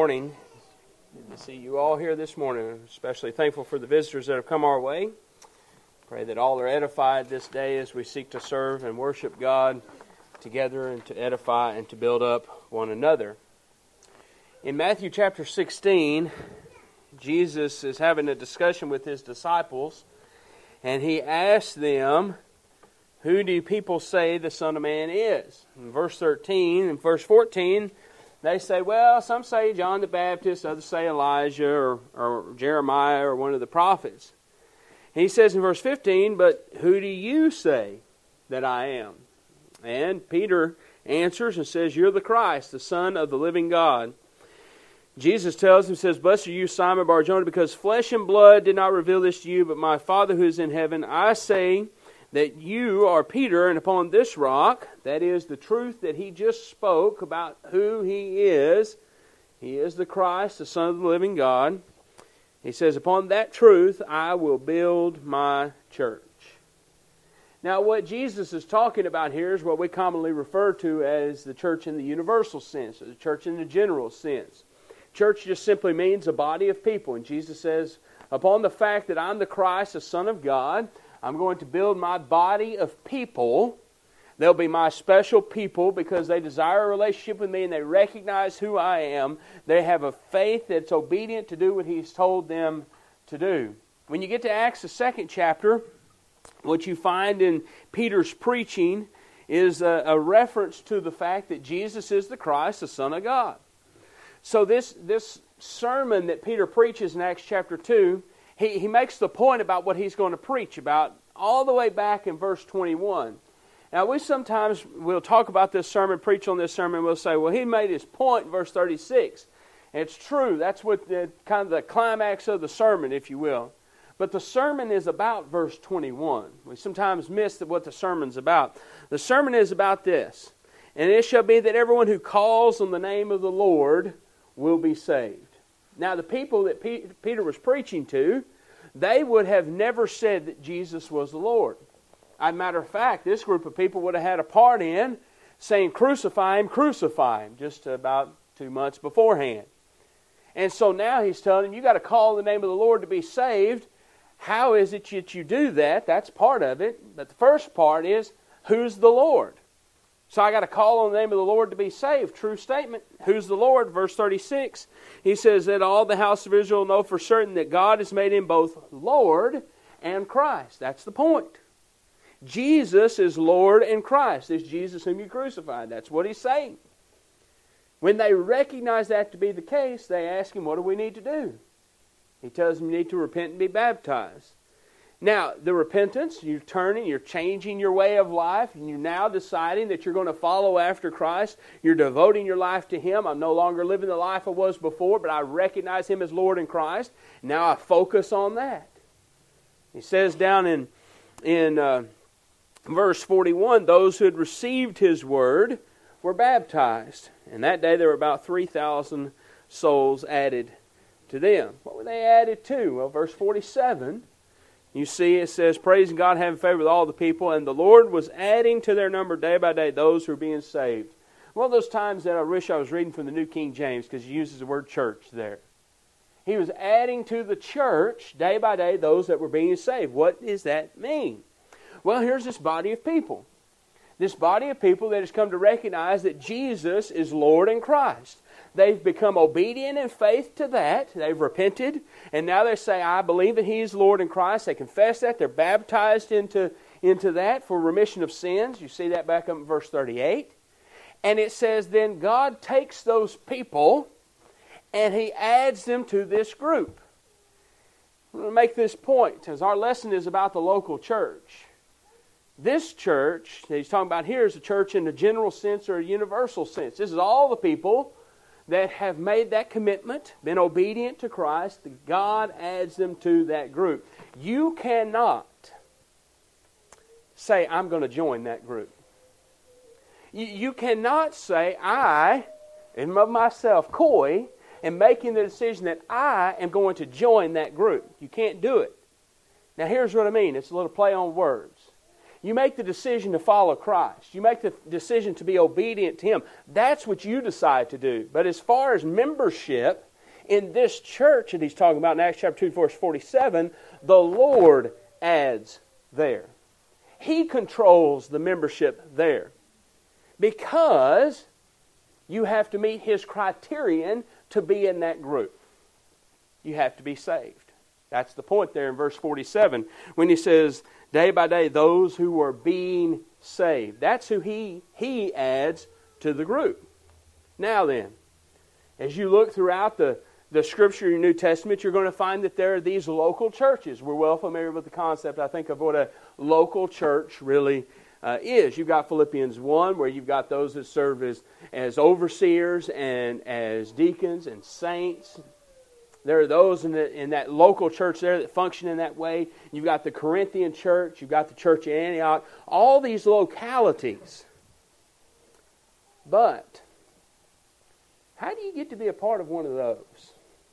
morning. Good to see you all here this morning. Especially thankful for the visitors that have come our way. Pray that all are edified this day as we seek to serve and worship God together and to edify and to build up one another. In Matthew chapter 16, Jesus is having a discussion with his disciples, and he asks them, "Who do people say the Son of Man is?" In verse 13 and verse 14, they say, well, some say John the Baptist, others say Elijah or Jeremiah or one of the prophets. And he says in verse 15, "But who do you say that I am?" And Peter answers and says, "You're the Christ, the Son of the living God." Jesus tells him, says, "Blessed are you, Simon Bar-Jonah, because flesh and blood did not reveal this to you, but my Father who is in heaven. I say that you are Peter, and upon this rock," that is the truth that he just spoke about who he is the Christ, the Son of the living God. He says, "Upon that truth I will build my church." Now what Jesus is talking about here is what we commonly refer to as the church in the universal sense, or the church in the general sense. Church just simply means a body of people, and Jesus says, upon the fact that I'm the Christ, the Son of God, I'm going to build my body of people. They'll be my special people because they desire a relationship with me and they recognize who I am. They have a faith that's obedient to do what He's told them to do. When you get to Acts, the 2nd chapter, what you find in Peter's preaching is a reference to the fact that Jesus is the Christ, the Son of God. So this sermon that Peter preaches in Acts chapter 2, he makes the point about what he's going to preach about all the way back in verse 21. Now, we sometimes will talk about this sermon, preach on this sermon, we'll say, well, he made his point in verse 36. And it's true. That's what kind of the climax of the sermon, if you will. But the sermon is about verse 21. We sometimes miss what the sermon's about. The sermon is about this. "And it shall be that everyone who calls on the name of the Lord will be saved." Now, the people that Peter was preaching to, they would have never said that Jesus was the Lord. As a matter of fact, this group of people would have had a part in saying, "Crucify him," just about 2 months beforehand. And so now he's telling them, you got to call the name of the Lord to be saved. How is it that you do that? That's part of it. But the first part is, who's the Lord? So I got to call on the name of the Lord to be saved. True statement. Who's the Lord? Verse 36. He says that all the house of Israel know for certain that God has made him both Lord and Christ. That's the point. Jesus is Lord and Christ. It's Jesus whom you crucified. That's what he's saying. When they recognize that to be the case, they ask him, what do we need to do? He tells them you need to repent and be baptized. Now, the repentance, you're turning, you're changing your way of life, and you're now deciding that you're going to follow after Christ. You're devoting your life to Him. I'm no longer living the life I was before, but I recognize Him as Lord and Christ. Now I focus on that. He says down in verse 41, those who had received His word were baptized. And that day there were about 3,000 souls added to them. What were they added to? Well, verse 47... you see, it says, "Praising God, having favor with all the people, and the Lord was adding to their number day by day those who were being saved." One of those times that I wish I was reading from the New King James, because he uses the word church there. He was adding to the church day by day those that were being saved. What does that mean? Well, here's this body of people. This body of people that has come to recognize that Jesus is Lord and Christ. They've become obedient in faith to that. They've repented. And now they say, I believe that He is Lord in Christ. They confess that. They're baptized into that for remission of sins. You see that back up in verse 38. And it says, then God takes those people and He adds them to this group. I'm going to make this point, because our lesson is about the local church. This church that he's talking about here is a church in the general sense or a universal sense. This is all the people that have made that commitment, been obedient to Christ. God adds them to that group. You cannot say, I'm going to join that group. You cannot say, I, and of myself, coy, am making the decision that I am going to join that group. You can't do it. Now here's what I mean. It's a little play on words. You make the decision to follow Christ. You make the decision to be obedient to Him. That's what you decide to do. But as far as membership in this church that he's talking about in Acts chapter 2, verse 47, the Lord adds there. He controls the membership there. Because you have to meet His criterion to be in that group. You have to be saved. That's the point there in verse 47 when he says, day by day, those who are being saved. That's who he adds to the group. Now then, as you look throughout the Scripture in your New Testament, you're going to find that there are these local churches. We're well familiar with the concept, I think, of what a local church really is. You've got Philippians 1, where you've got those that serve as overseers and as deacons and saints. There are those in that local church there that function in that way. You've got the Corinthian church. You've got the church in Antioch. All these localities. But how do you get to be a part of one of those?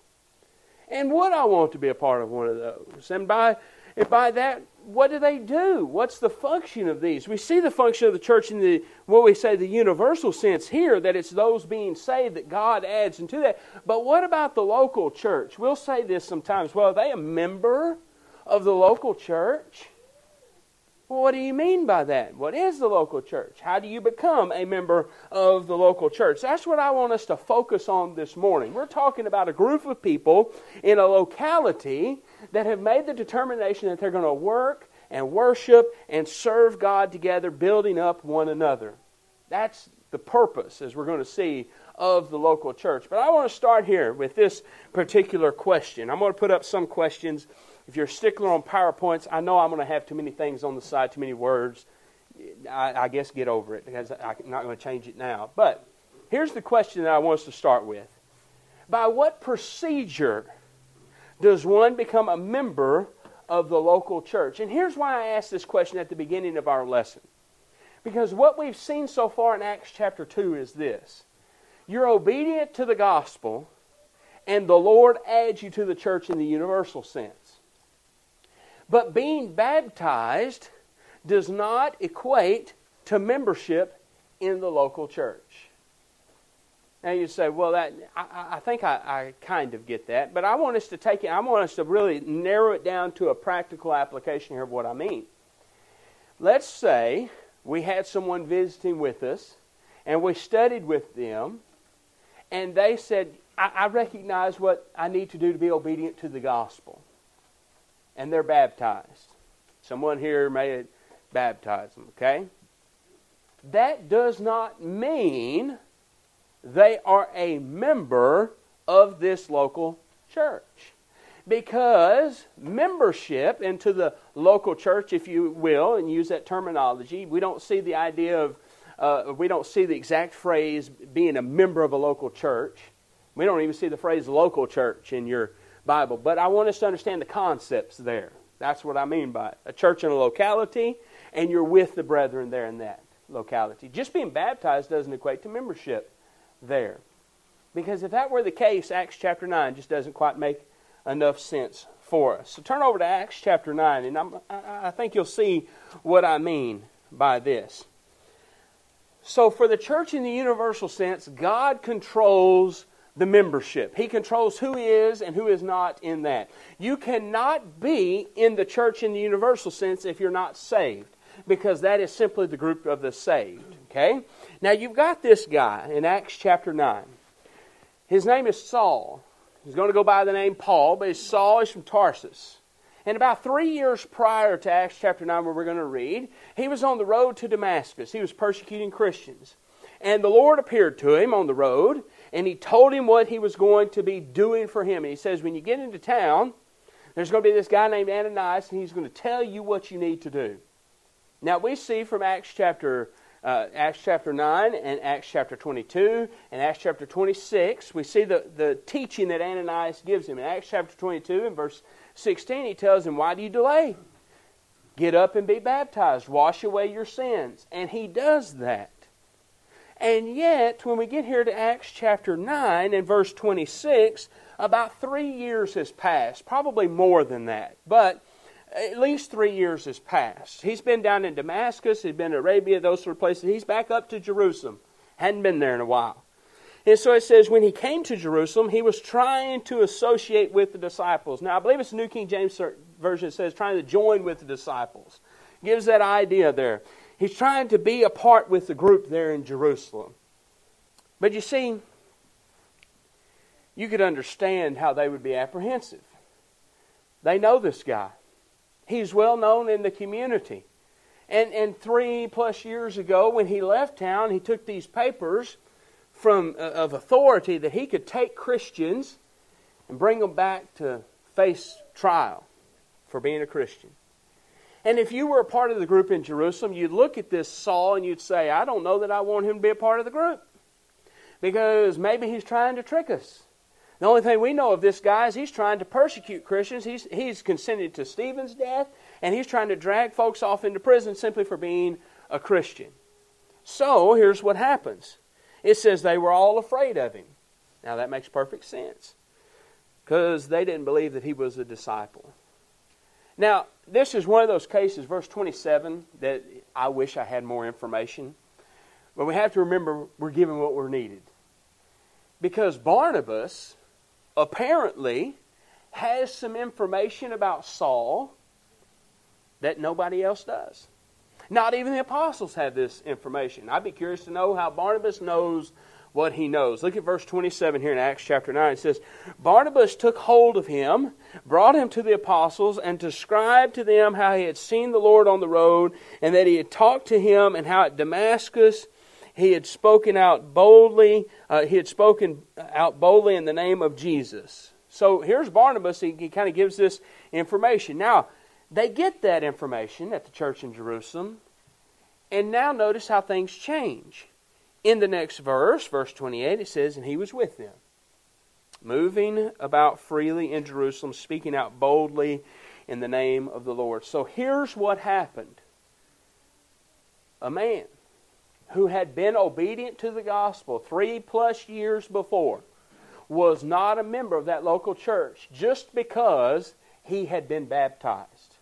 And would I want to be a part of one of those? And by that, what do they do? What's the function of these? We see the function of the church in what we say the universal sense here, that it's those being saved that God adds into that. But what about the local church? We'll say this sometimes. Well, are they a member of the local church? Well, what do you mean by that? What is the local church? How do you become a member of the local church? That's what I want us to focus on this morning. We're talking about a group of people in a locality that have made the determination that they're going to work and worship and serve God together, building up one another. That's the purpose, as we're going to see, of the local church. But I want to start here with this particular question. I'm going to put up some questions. If you're a stickler on PowerPoints, I know I'm going to have too many things on the side, too many words. I guess get over it, because I'm not going to change it now. But here's the question that I want us to start with. By what procedure does one become a member of the local church? And here's why I asked this question at the beginning of our lesson. Because what we've seen so far in Acts chapter 2 is this. You're obedient to the gospel, and the Lord adds you to the church in the universal sense. But being baptized does not equate to membership in the local church. Now you say, well, I think I kind of get that, but I want us to take it. I want us to really narrow it down to a practical application here of what I mean. Let's say we had someone visiting with us, and we studied with them, and they said, I recognize what I need to do to be obedient to the gospel. And they're baptized. Someone here may baptize them, okay? That does not mean they are a member of this local church. Because membership into the local church, if you will, and use that terminology, we don't see the idea of, we don't see the exact phrase being a member of a local church. We don't even see the phrase local church in your Bible. But I want us to understand the concepts there. That's what I mean by it. A church in a locality, and you're with the brethren there in that locality. Just being baptized doesn't equate to membership there. Because if that were the case, Acts chapter 9 just doesn't quite make enough sense for us. So turn over to Acts chapter 9, and I think you'll see what I mean by this. So for the church in the universal sense, God controls the membership. He controls who is and who is not in that. You cannot be in the church in the universal sense if you're not saved, because that is simply the group of the saved. Okay? Now you've got this guy in Acts chapter 9. His name is Saul. He's going to go by the name Paul, but Saul is from Tarsus. And about 3 years prior to Acts chapter 9, where we're going to read, he was on the road to Damascus. He was persecuting Christians. And the Lord appeared to him on the road, and He told him what He was going to be doing for him. And He says, when you get into town, there's going to be this guy named Ananias, and he's going to tell you what you need to do. Now we see from Acts chapter 9 and Acts chapter 22 and Acts chapter 26, we see the teaching that Ananias gives him. In Acts chapter 22 and verse 16, he tells him, why do you delay? Get up and be baptized. Wash away your sins. And he does that. And yet, when we get here to Acts chapter 9 and verse 26, about 3 years has passed, probably more than that. But at least 3 years has passed. He's been down in Damascus, he's been in Arabia, those sort of places. He's back up to Jerusalem. Hadn't been there in a while. And so it says, when he came to Jerusalem, he was trying to associate with the disciples. Now, I believe it's the New King James Version that says trying to join with the disciples. Gives that idea there. He's trying to be a part with the group there in Jerusalem. But you see, you could understand how they would be apprehensive. They know this guy. He's well known in the community. And 3+ years ago, when he left town, he took these papers of authority that he could take Christians and bring them back to face trial for being a Christian. And if you were a part of the group in Jerusalem, you'd look at this Saul and you'd say, I don't know that I want him to be a part of the group, because maybe he's trying to trick us. The only thing we know of this guy is he's trying to persecute Christians. He's consented to Stephen's death, and he's trying to drag folks off into prison simply for being a Christian. So here's what happens. It says they were all afraid of him. Now that makes perfect sense, because they didn't believe that he was a disciple. Now, this is one of those cases, verse 27, that I wish I had more information. But we have to remember we're given what we're needed. Because Barnabas apparently has some information about Saul that nobody else does. Not even the apostles have this information. I'd be curious to know how Barnabas knows what he knows. Look at verse 27 here in Acts chapter 9. It says, Barnabas took hold of him, brought him to the apostles, and described to them how he had seen the Lord on the road, and that he had talked to him, and how at Damascus he had spoken out boldly. He had spoken out boldly in the name of Jesus. So here's Barnabas. He kind of gives this information. Now, they get that information at the church in Jerusalem, and now notice how things change. In the next verse, verse 28, it says, and he was with them, moving about freely in Jerusalem, speaking out boldly in the name of the Lord. So here's what happened. A man who had been obedient to the gospel 3+ years before was not a member of that local church just because he had been baptized.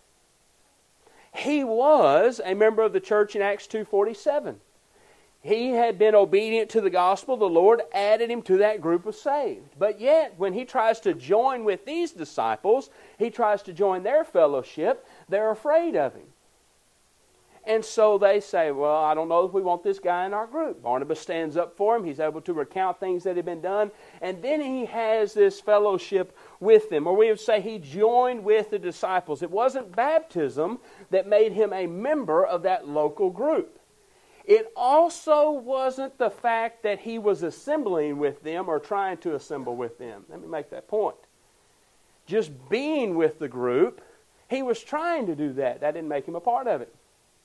He was a member of the church in Acts 2:47. He had been obedient to the gospel. The Lord added him to that group of saved. But yet, when he tries to join with these disciples, he tries to join their fellowship, they're afraid of him. And so they say, well, I don't know if we want this guy in our group. Barnabas stands up for him. He's able to recount things that had been done. And then he has this fellowship with them. Or we would say he joined with the disciples. It wasn't baptism that made him a member of that local group. It also wasn't the fact that he was assembling with them or trying to assemble with them. Let me make that point. Just being with the group, he was trying to do that. That didn't make him a part of it.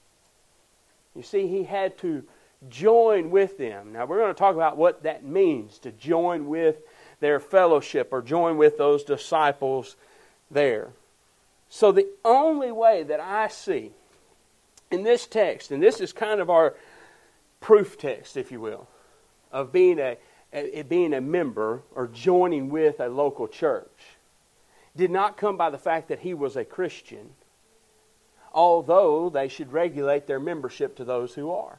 You see, he had to join with them. Now, we're going to talk about what that means, to join with their fellowship or join with those disciples there. So the only way that I see in this text, and this is kind of our proof text, if you will, of being a member or joining with a local church, did not come by the fact that he was a Christian, although they should regulate their membership to those who are.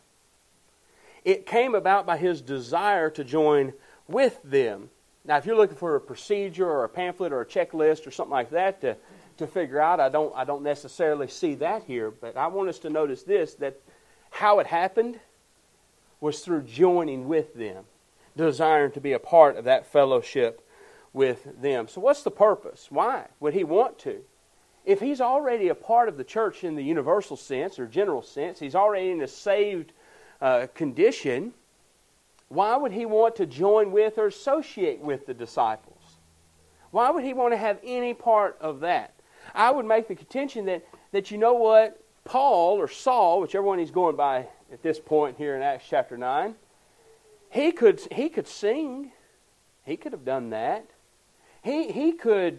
It came about by his desire to join with them. Now, if you're looking for a procedure or a pamphlet or a checklist or something like that to figure out, I don't necessarily see that here, but I want us to notice this, that how it happened was through joining with them, desiring to be a part of that fellowship with them. So what's the purpose? Why would he want to? If he's already a part of the church in the universal sense or general sense, he's already in a saved condition, why would he want to join with or associate with the disciples? Why would he want to have any part of that? I would make the contention that you know what, Paul or Saul, whichever one he's going by at this point here in Acts chapter 9, he could sing. He could have done that. He could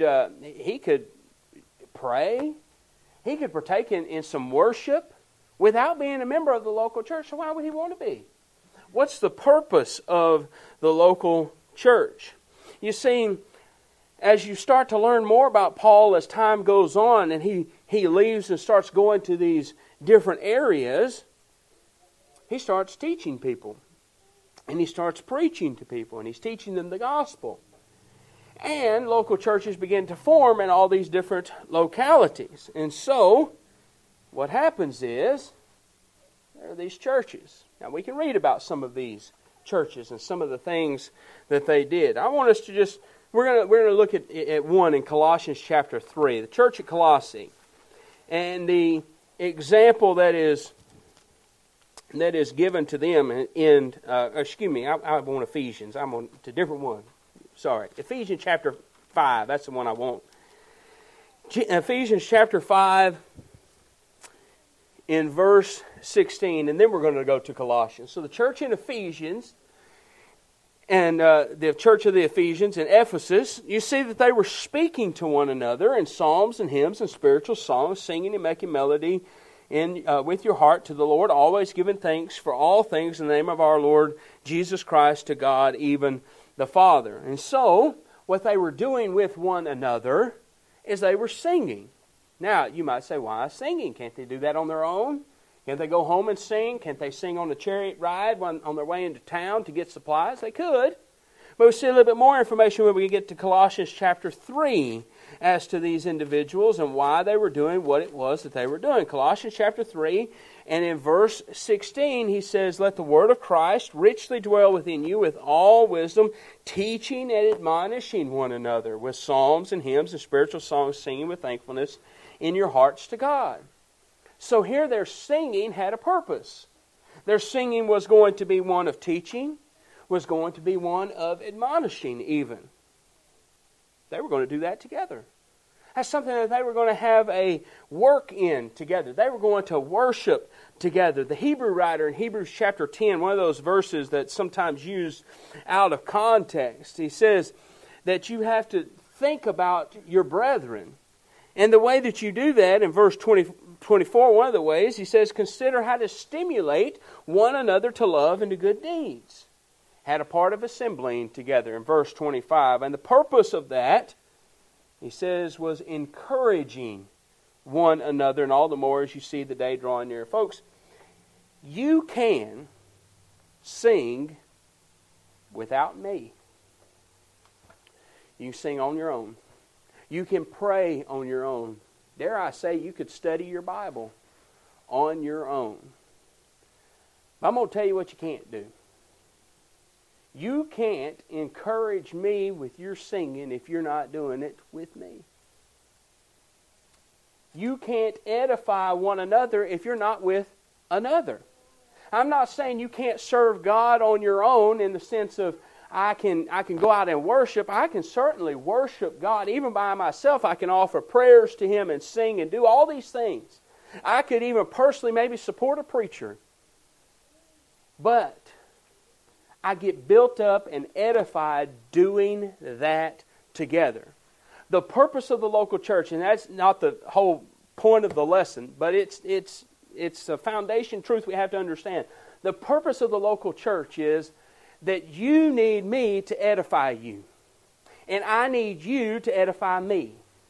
pray. He could partake in some worship without being a member of the local church. So why would he want to be? What's the purpose of the local church? You see, as you start to learn more about Paul as time goes on, and he he leaves and starts going to these different areas, he starts teaching people. And he starts preaching to people, and he's teaching them the gospel. And local churches begin to form in all these different localities. And so, what happens is, there are these churches. Now, we can read about some of these churches and some of the things that they did. I want us to just, we're going to look at one in Colossians chapter 3, the church at Colossae. And the example that is given to them in I want Ephesians. I'm on to a different one. Sorry. Ephesians chapter 5. That's the one I want. Ephesians chapter 5 in verse 16. And then we're going to go to Colossians. So the church in Ephesians and the church of the Ephesians in Ephesus, you see that they were speaking to one another in psalms and hymns and spiritual songs, singing and making melody with your heart to the Lord, always giving thanks for all things in the name of our Lord Jesus Christ to God, even the Father. And so, what they were doing with one another is they were singing. Now, you might say, why singing? Can't they do that on their own? Can't they go home and sing? Can't they sing on a chariot ride on their way into town to get supplies? They could. But we see a little bit more information when we get to Colossians chapter 3 as to these individuals and why they were doing what it was that they were doing. Colossians chapter 3, and in verse 16, he says, "Let the word of Christ richly dwell within you with all wisdom, teaching and admonishing one another with psalms and hymns and spiritual songs, singing with thankfulness in your hearts to God." So here their singing had a purpose. Their singing was going to be one of teaching, was going to be one of admonishing even. They were going to do that together. That's something that they were going to have a work in together. They were going to worship together. The Hebrew writer in Hebrews chapter 10, one of those verses that's sometimes used out of context, he says that you have to think about your brethren. And the way that you do that, in verse 24, one of the ways, he says, consider how to stimulate one another to love and to good deeds. Had a part of assembling together in verse 25. And the purpose of that, he says, was encouraging one another, and all the more as you see the day drawing near. Folks, you can sing without me. You can sing on your own. You can pray on your own. Dare I say, you could study your Bible on your own. But I'm going to tell you what you can't do. You can't encourage me with your singing if you're not doing it with me. You can't edify one another if you're not with another. I'm not saying you can't serve God on your own in the sense of I can go out and worship. I can certainly worship God even by myself. I can offer prayers to Him and sing and do all these things. I could even personally maybe support a preacher. But I get built up and edified doing that together. The purpose of the local church, and that's not the whole point of the lesson, but it's a foundation truth we have to understand. The purpose of the local church is that you need me to edify you. And I need you to edify me.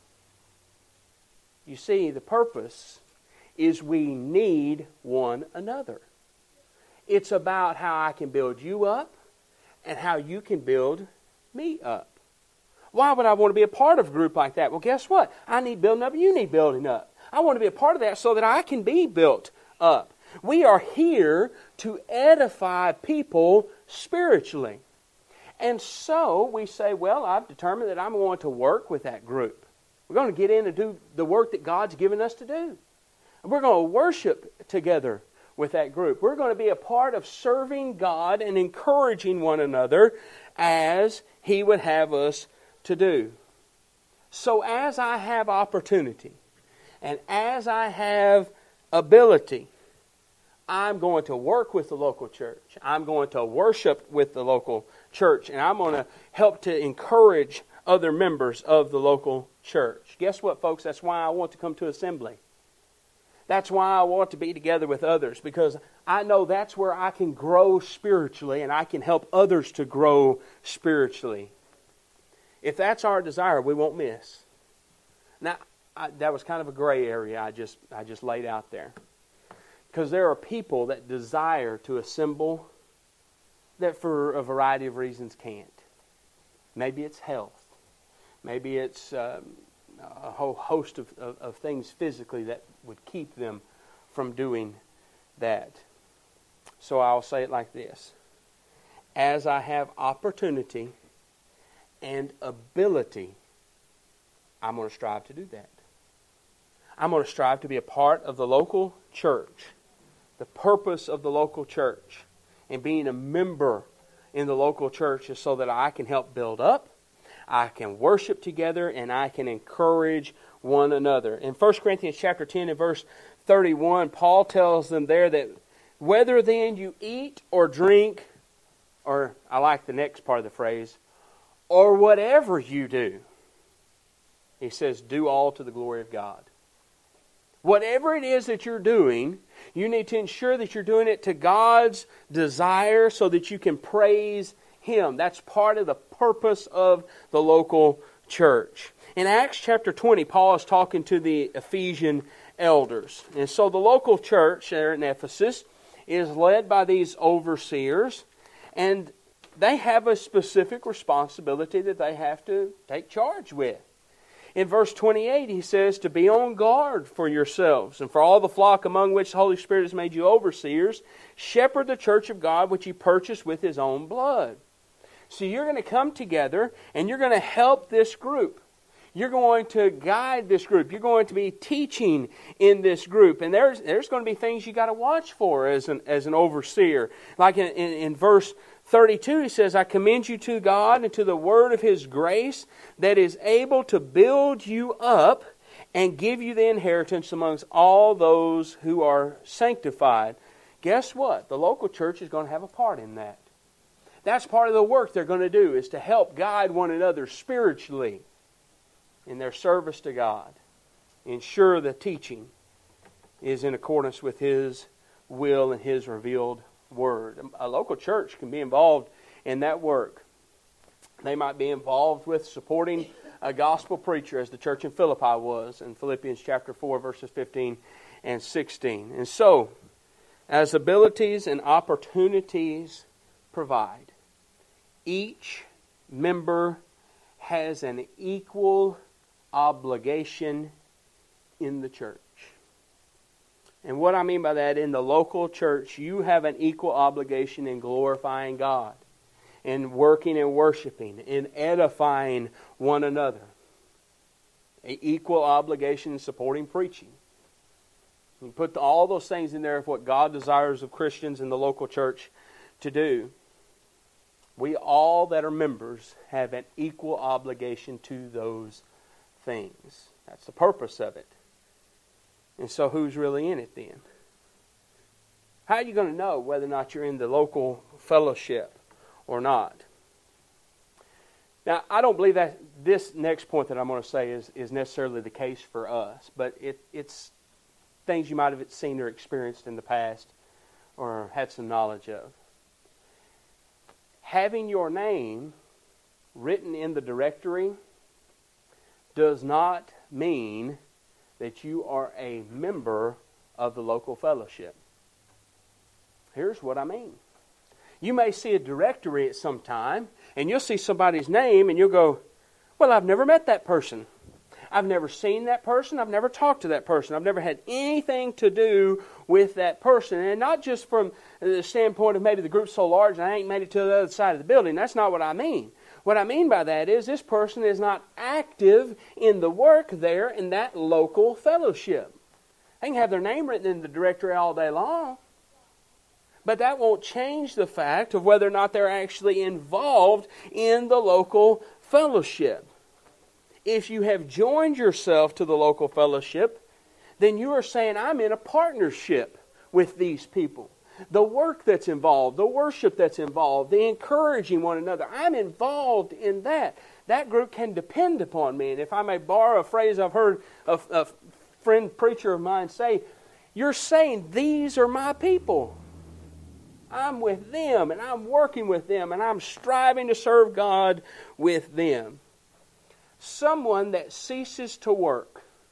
You see, the purpose is we need one another. It's about how I can build you up and how you can build me up. Why would I want to be a part of a group like that? Well, guess what? I need building up, you need building up. I want to be a part of that so that I can be built up. We are here to edify people spiritually. And so we say, well, I've determined that I'm going to work with that group. We're going to get in and do the work that God's given us to do. We're going to worship together with that group. We're going to be a part of serving God and encouraging one another as He would have us to do. So as I have opportunity and as I have ability, I'm going to work with the local church. I'm going to worship with the local church. And I'm going to help to encourage other members of the local church. Guess what, folks? That's why I want to come to assembly. That's why I want to be together with others. Because I know that's where I can grow spiritually and I can help others to grow spiritually. If that's our desire, we won't miss. Now, that was kind of a gray area I just laid out there. Because there are people that desire to assemble that for a variety of reasons can't. Maybe it's health. Maybe it's a whole host of things physically that would keep them from doing that. So I'll say it like this. As I have opportunity and ability, I'm going to strive to do that. I'm going to strive to be a part of the local church. The purpose of the local church and being a member in the local church is so that I can help build up, I can worship together, and I can encourage one another. In 1 Corinthians chapter 10 and verse 31, Paul tells them there that whether then you eat or drink, or I like the next part of the phrase, or whatever you do, he says, do all to the glory of God. Whatever it is that you're doing, you need to ensure that you're doing it to God's desire so that you can praise Him. That's part of the purpose of the local church. In Acts chapter 20, Paul is talking to the Ephesian elders. And so the local church there in Ephesus is led by these overseers, and they have a specific responsibility that they have to take charge with. In verse 28, he says, to be on guard for yourselves and for all the flock among which the Holy Spirit has made you overseers, shepherd the church of God which He purchased with His own blood. So you're going to come together and you're going to help this group. You're going to guide this group. You're going to be teaching in this group. And there's going to be things you got to watch for as an overseer. Like in verse 32, he says, I commend you to God and to the word of His grace that is able to build you up and give you the inheritance amongst all those who are sanctified. Guess what? The local church is going to have a part in that. That's part of the work they're going to do, is to help guide one another spiritually in their service to God. Ensure the teaching is in accordance with His will and His revealed Word. A local church can be involved in that work. They might be involved with supporting a gospel preacher, as the church in Philippi was in Philippians chapter 4 verses 15 and 16. And so, as abilities and opportunities provide, each member has an equal obligation in the church. And what I mean by that, in the local church, you have an equal obligation in glorifying God, in working and worshiping, in edifying one another. An equal obligation in supporting preaching. You put all those things in there of what God desires of Christians in the local church to do. We all that are members have an equal obligation to those things. That's the purpose of it. And so who's really in it then? How are you going to know whether or not you're in the local fellowship or not? Now, I don't believe that this next point that I'm going to say is necessarily the case for us, but it's things you might have seen or experienced in the past or had some knowledge of. Having your name written in the directory does not mean that you are a member of the local fellowship. Here's what I mean. You may see a directory at some time, and you'll see somebody's name, and you'll go, well, I've never met that person. I've never seen that person. I've never talked to that person. I've never had anything to do with that person. And not just from the standpoint of maybe the group's so large and I ain't made it to the other side of the building. That's not what I mean. What I mean by that is this person is not active in the work there in that local fellowship. They can have their name written in the directory all day long, but that won't change the fact of whether or not they're actually involved in the local fellowship. If you have joined yourself to the local fellowship, then you are saying, I'm in a partnership with these people. The work that's involved, the worship that's involved, the encouraging one another, I'm involved in that. That group can depend upon me. And if I may borrow a phrase I've heard a friend preacher of mine say, you're saying, these are my people. I'm with them, and I'm working with them, and I'm striving to serve God with them. Someone that ceases to work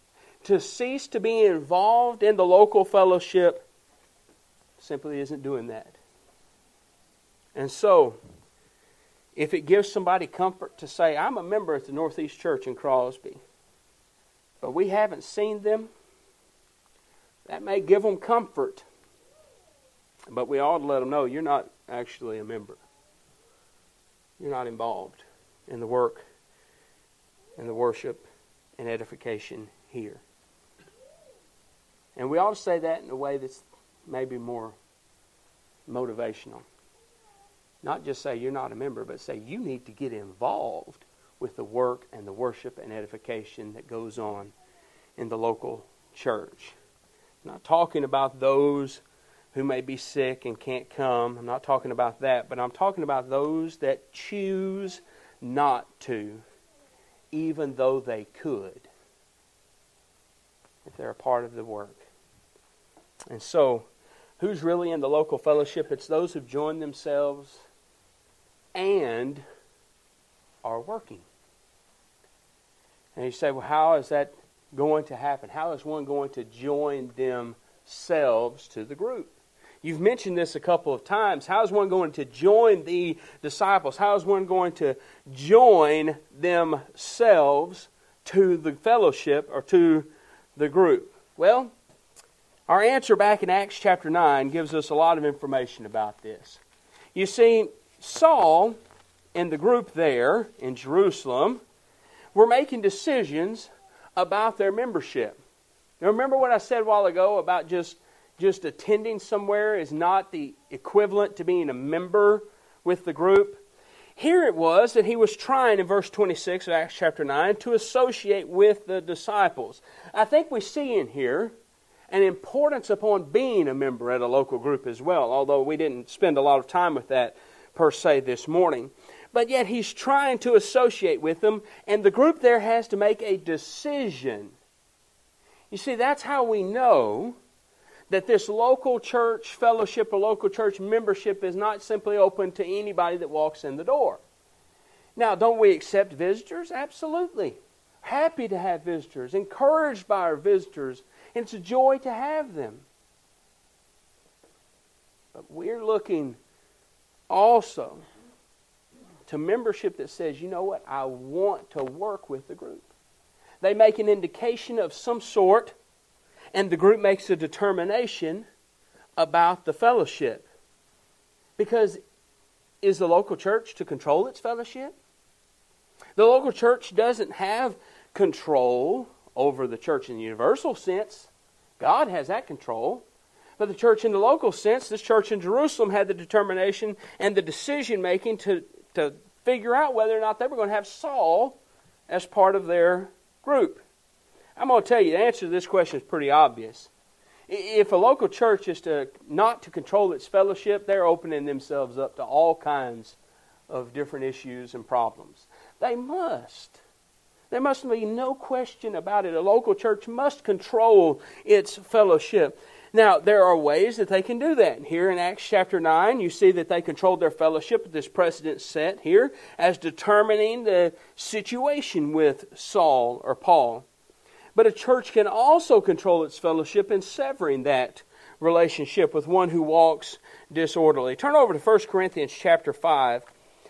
to cease to be involved in the local fellowship simply isn't doing that. And so, if it gives somebody comfort to say, I'm a member at the Northeast Church in Crosby, but we haven't seen them, that may give them comfort. But we ought to let them know you're not actually a member. You're not involved in the work and the worship and edification here. And we ought to say that in a way that's maybe more motivational. Not just say you're not a member, but say you need to get involved with the work and the worship and edification that goes on in the local church. I'm not talking about those who may be sick and can't come. I'm not talking about that, but I'm talking about those that choose not to, even though they could, if they're a part of the work. And so, who's really in the local fellowship? It's those who've joined themselves and are working. And you say, well, how is that going to happen? How is one going to join themselves to the group? You've mentioned this a couple of times. How is one going to join the disciples? How is one going to join themselves to the fellowship or to the group? Well, our answer back in Acts chapter 9 gives us a lot of information about this. You see, Saul and the group there in Jerusalem were making decisions about their membership. Now, remember what I said a while ago about just attending somewhere is not the equivalent to being a member with the group? Here it was that he was trying, in verse 26 of Acts chapter 9, to associate with the disciples. I think we see in here an importance upon being a member at a local group as well, although we didn't spend a lot of time with that per se this morning. But yet he's trying to associate with them, and the group there has to make a decision. You see, that's how we know that this local church fellowship or local church membership is not simply open to anybody that walks in the door. Now, don't we accept visitors? Absolutely. Happy to have visitors, encouraged by our visitors, and it's a joy to have them. But we're looking also to membership that says, you know what, I want to work with the group. They make an indication of some sort, and the group makes a determination about the fellowship. Because is the local church to control its fellowship? The local church doesn't have control over the church in the universal sense. God has that control. But the church in the local sense, this church in Jerusalem had the determination and the decision making to figure out whether or not they were going to have Saul as part of their group. I'm going to tell you, the answer to this question is pretty obvious. If a local church is not to control its fellowship, they're opening themselves up to all kinds of different issues and problems. They must. There must be no question about it. A local church must control its fellowship. Now, there are ways that they can do that. Here in Acts chapter 9, you see that they controlled their fellowship with this precedent set here as determining the situation with Saul or Paul. But a church can also control its fellowship in severing that relationship with one who walks disorderly. Turn over to 1 Corinthians chapter 5.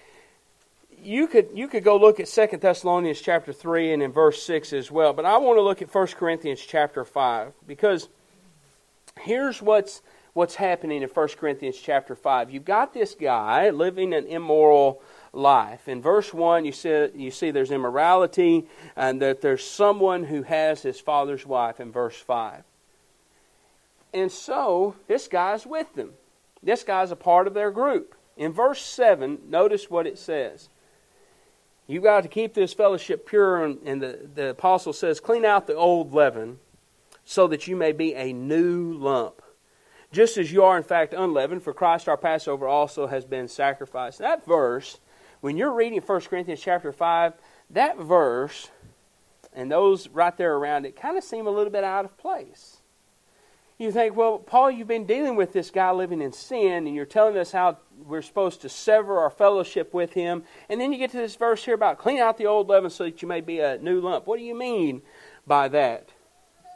You could go look at 2 Thessalonians chapter 3 and in verse 6 as well. But I want to look at 1 Corinthians chapter 5 because here's what's happening in 1 Corinthians chapter 5. You've got this guy living an immoral life. In verse 1, you see there's immorality and that there's someone who has his father's wife in verse 5. And so, this guy's with them. This guy's a part of their group. In verse 7, notice what it says. You've got to keep this fellowship pure, and the apostle says, clean out the old leaven so that you may be a new lump. Just as you are in fact unleavened, for Christ our Passover also has been sacrificed. That verse, when you're reading 1 Corinthians chapter 5, that verse and those right there around it kind of seem a little bit out of place. You think, well, Paul, you've been dealing with this guy living in sin, and you're telling us how we're supposed to sever our fellowship with him. And then you get to this verse here about clean out the old leaven so that you may be a new lump. What do you mean by that?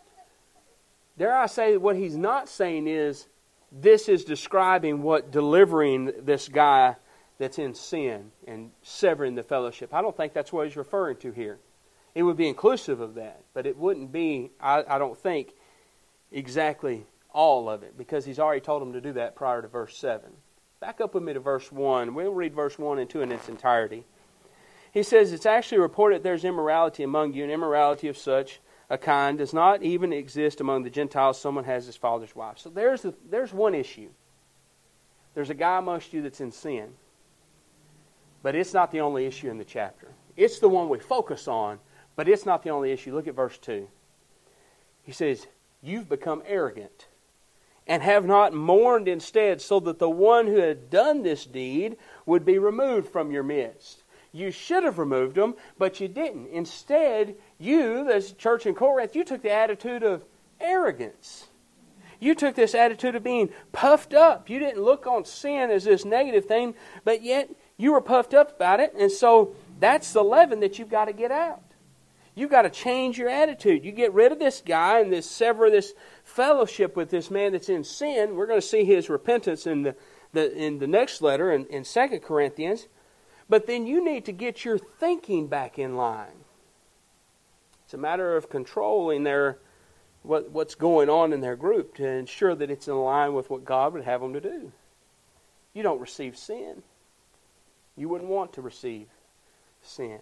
dare I say, what he's not saying is, this is describing what delivering this guy that's in sin and severing the fellowship. I don't think that's what he's referring to here. It would be inclusive of that, but it wouldn't be, I don't think, exactly all of it, because he's already told him to do that prior to verse 7. Back up with me to verse 1. We'll read verse 1 and 2 in its entirety. He says, it's actually reported there's immorality among you, and immorality of such a kind does not even exist among the Gentiles. Someone has his father's wife. So there's one issue. There's a guy amongst you that's in sin. But it's not the only issue in the chapter. It's the one we focus on, but it's not the only issue. Look at verse 2. He says, you've become arrogant and have not mourned instead, so that the one who had done this deed would be removed from your midst. You should have removed him, but you didn't. Instead, you, the church in Corinth, you took the attitude of arrogance. You took this attitude of being puffed up. You didn't look on sin as this negative thing, but yet you were puffed up about it. And so that's the leaven that you've got to get out. You've got to change your attitude. You get rid of this guy and sever this fellowship with this man that's in sin. We're going to see his repentance in the next letter in 2 Corinthians. But then you need to get your thinking back in line. It's a matter of controlling what's going on in their group to ensure that it's in line with what God would have them to do. You don't receive sin. You wouldn't want to receive sin.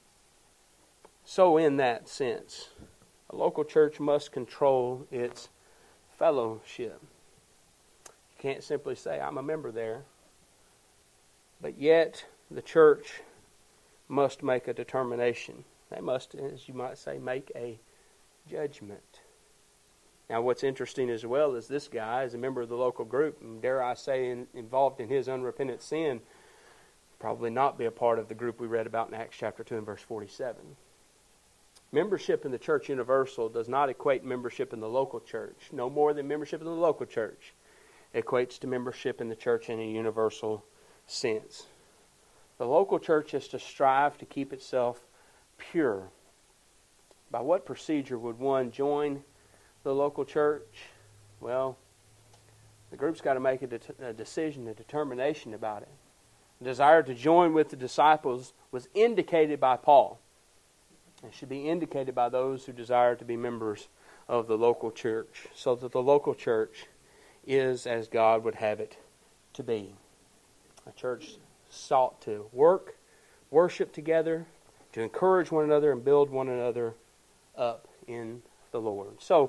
So in that sense, a local church must control its fellowship. You can't simply say, I'm a member there. But yet, the church must make a determination. They must, as you might say, make a judgment. Now, what's interesting as well is this guy is a member of the local group, and dare I say, involved in his unrepentant sin, probably not be a part of the group we read about in Acts chapter 2 and verse 47. Membership in the church universal does not equate membership in the local church, no more than membership in the local church equates to membership in the church in a universal sense. The local church is to strive to keep itself pure. By what procedure would one join the local church? Well, the group's got to make a decision, a determination about it. The desire to join with the disciples was indicated by Paul. It should be indicated by those who desire to be members of the local church, so that the local church is as God would have it to be. A church sought to worship together, to encourage one another and build one another up in the Lord. So,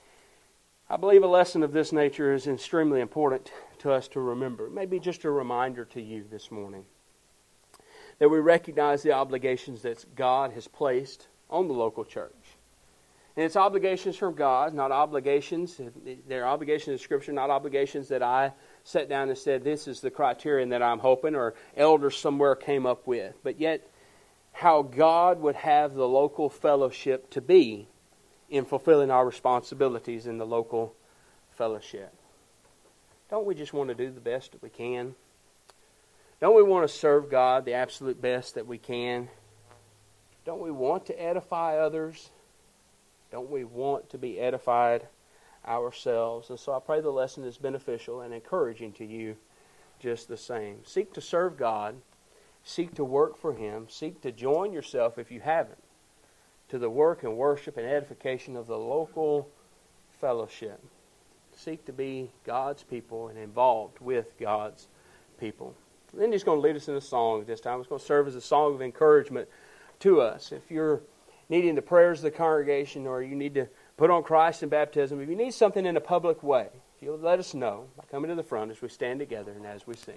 I believe a lesson of this nature is extremely important to us to remember. Maybe just a reminder to you this morning that we recognize the obligations that God has placed on the local church. And it's obligations from God, not obligations. They're obligations of Scripture, not obligations that I sat down and said, this is the criterion that I'm hoping, or elders somewhere came up with. But yet, how God would have the local fellowship to be in fulfilling our responsibilities in the local fellowship. Don't we just want to do the best that we can? Don't we want to serve God the absolute best that we can? Don't we want to edify others? Don't we want to be edified ourselves? And so I pray the lesson is beneficial and encouraging to you just the same. Seek to serve God. Seek to work for Him. Seek to join yourself, if you haven't, to the work and worship and edification of the local fellowship. Seek to be God's people and involved with God's people. Then He's going to lead us in a song this time. It's going to serve as a song of encouragement to us. If you're needing the prayers of the congregation, or you need to put on Christ in baptism, if you need something in a public way, if you'll let us know by coming to the front as we stand together and as we sing.